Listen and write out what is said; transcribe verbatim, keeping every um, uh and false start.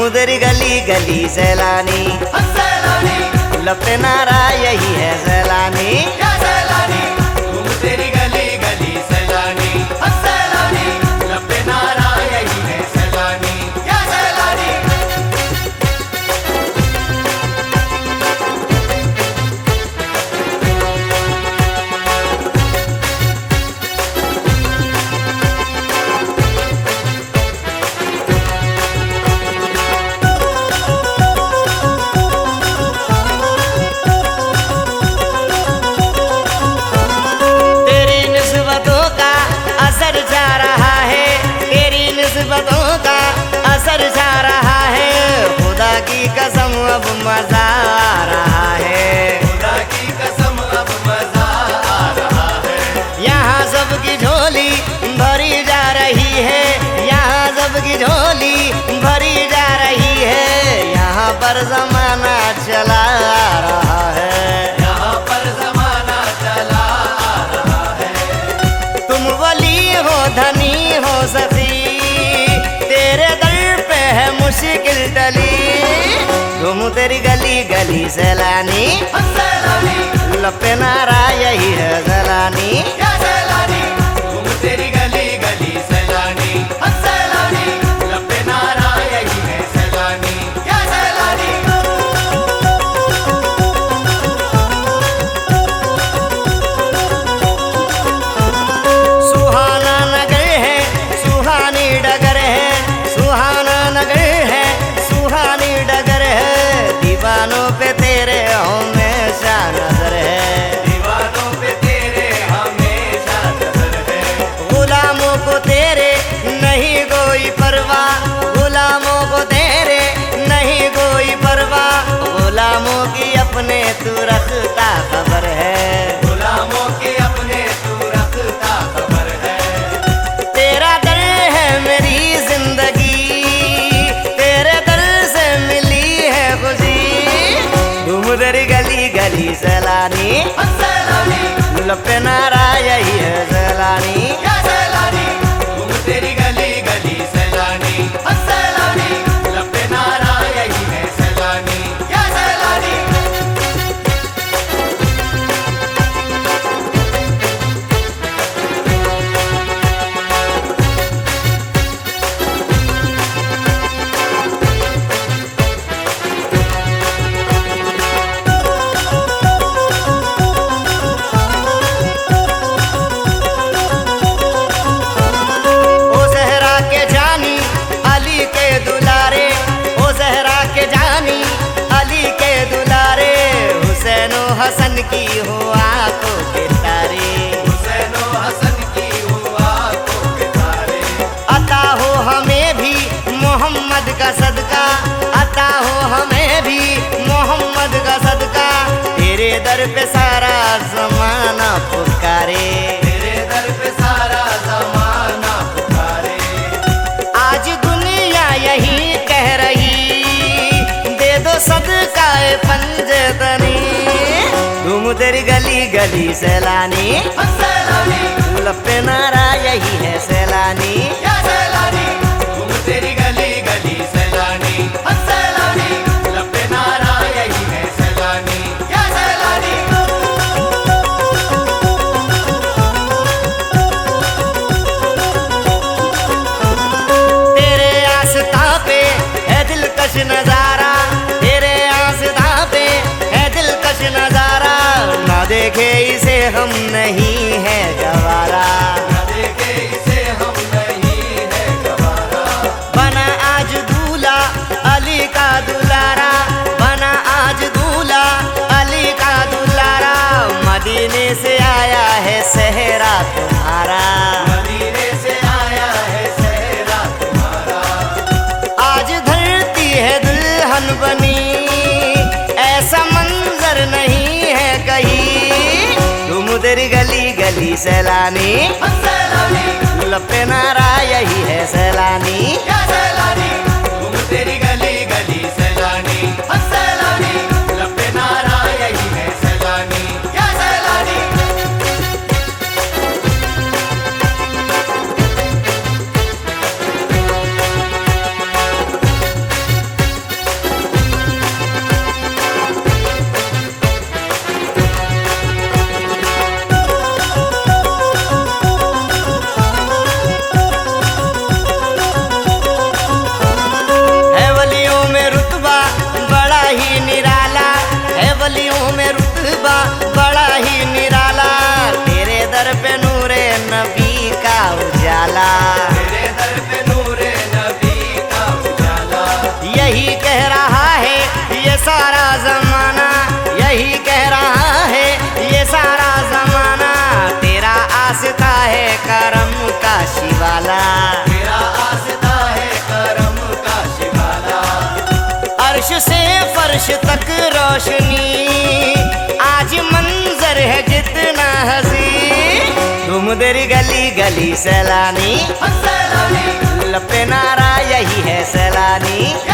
उधर गली गली सैलानी, लपटे नारा यही है सैलानी। तुम तेरी गली गली सैलानी, सैलानी लपटे नारा यही है सैलानी, या सैलानी। का असर जा रहा है, खुदा की कसम अब मजा आ रहा है, खुदा की कसम अब मजा आ रहा है। यहाँ सबकी झोली भरी जा रही है, यहाँ सबकी झोली भरी जा रही है, यहाँ पर जमाना चला आ रहा है, यहाँ पर जमाना चला आ रहा है। तुम वली हो धनी हो सखी, तेरे दर पे है मुश्किल टली, तुम तेरी गली गली सैलानी, लपटे नारा यही है सैलानी, या सैलानी। तुम तेरी गली गली सैलानी, सैलानी लपटे नारा यही है सैलानी, या सैलानी। सुहाना नगर है सुहानी डगर है, सुहाना नगर है सुहानी डगर है, दीवानों पे तेरे हमेशा नजर है, दीवानों पे तेरे हमेशा नजर है। गुलामों को तेरे नहीं कोई परवाह, गुलामों को तेरे नहीं कोई परवाह, गुलामों की अपने तू रखता खबर है, गुलामों के अपने तू रखता खबर है। तेरा दर है मेरी जिंदगी, तेरे दर से मिली है खुशी, तुम उधर गली गली सैलानी, सैलानी लपटे नारा यही है सैलानी, या सैलानी। तुम तेरी गली गली सैलानी, सैलानी लपटे नारा यही है सैलानी, या सैलानी। ओ जहरा के जानी अली के दुलारे, ओ जहरा के जानी अली के दुलारे, हुसैन ओ हसन की हो आंखों के तारे, हुसैन ओ हसन की हुआ को के तारे, अता हो हमें भी मोहम्मद का सदका, अता हो हमें भी मोहम्मद का सदका, तेरे दर पे सारा जमाना पुकारे, तेरे दर पे सारा जमाना पुकारे। आज दुनिया यही कह रही, दे दो सदका पंजतनी, तुम तेरी गली गली सैलानी, सैलानी लपटे नारा यही है सैलानी, या सैलानी। तुम तेरी गली गली सैलानी, सैलानी लपटे नारा यही है सैलानी, या सैलानी। तेरे आस्था पे है दिलकश नजारा, तेरे आस्था पे है दिलकश नजारा, ना देखे इसे हम नहीं है गवारा, न देखे इसे हम नहीं है गवारा, बना आज दूल्हा अली का दुलारा, बना आज दूल्हा अली का दुलारा, मदीने से आया है सहरा तुम्हारा, मदीने से आया है सहरा तुम्हारा। आज धरती है दुल्हन बनी, ऐसा मंजर नहीं है कहीं, तुम उधर गली गली सैलानी, सैलानी लपटे नारा यही है सैलानी, या सैलानी। तुम तेरी गली गली सैलानी, सैलानी लपटे नारा यही है सैलानी, या सैलानी। फर्श तक रोशनी, आज मंजर है जितना हंसी। तुम तेरी गली गली सैलानी, सैलानी लपे नारा यही है सैलानी।